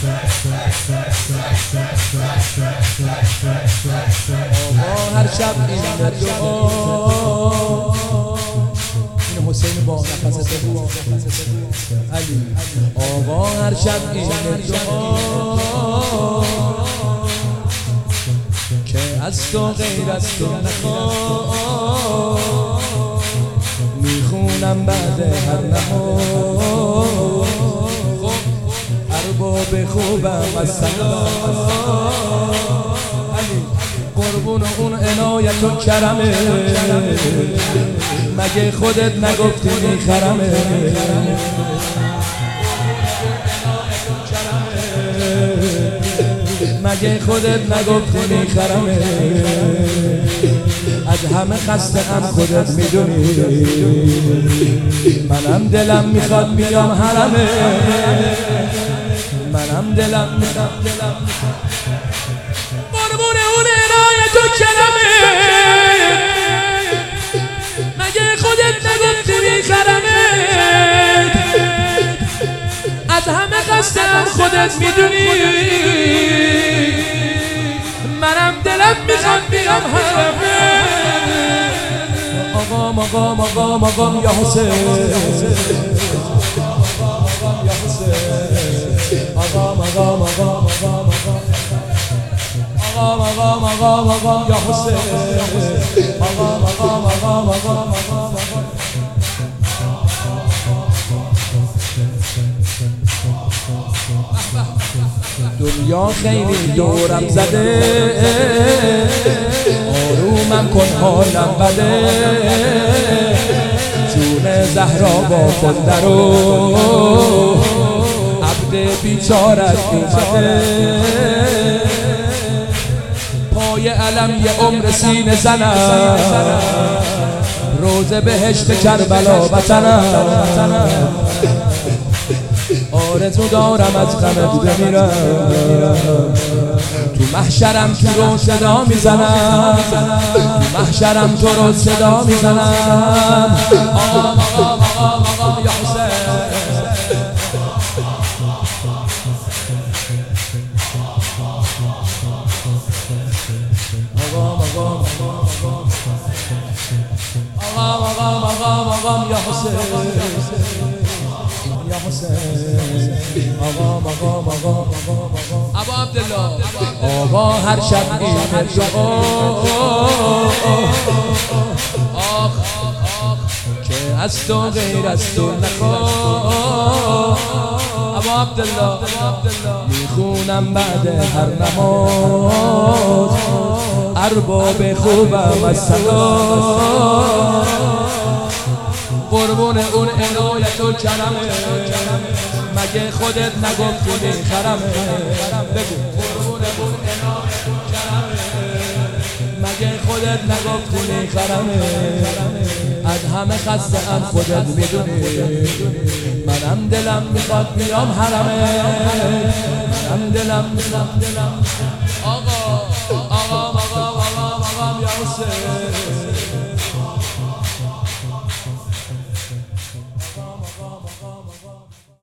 هر شب این دعا این حسین با نفس دعا علی آقا هر شب این دعا که از تو غیر از تو نخواه میخونم بعد هر نماز ارباب خوبم از سلام قربون اون عنایت و کرمه مگه خودت نگفتی میخرمه مگه خودت نگفتی میخرمه از همه خسته هم خودت میدونی منم دلم میخواد بیام حرمه منم دلم میخواد قربون اون عنایت و کرمه مگه خودت نگفتی میخرمه از همه خسته هم خودت میدونی منم دلم میخواد بیام حرمه آقام آقام آقام آقام یا حسین آقام آقام آقام آقام آقام آقام آقام آقام یا حسین آقام آقام آقام آقام آقام دنیا خیلی دورم زده آرومم کن حالم بده جون زهرا با خود درو عبد بیچارت اومده پای علم یه عمر سینه زنم روز بهشت کربلا وطنم آرزو دارم از غمت بمیرم تو محشرم تو رو صدا میزنم تو محشرم تو رو صدا میزنم آقام آقام آقام آقام یا حسین آقام آقام آقام آقام آقام آقام یا حسین یا حسین آقام آقام آقام آقام ابا عبدالله آقا هر شب این دعا آخ که از تو غیر از تو نخواه ابا عبدالله میخونم بعد هر نماز ارباب خوبم از سلام قربون اون عنایت و کرمه مگه خودت نگفتی میخرمه بگو قربون اون عنایت و کرمه مگه خودت نگفتی میخرمه از همه خسته هم خودت میدونی منم دلم میخواد بیام حرمه منم دلم آقا آقا آقا آقا آقا یا حسین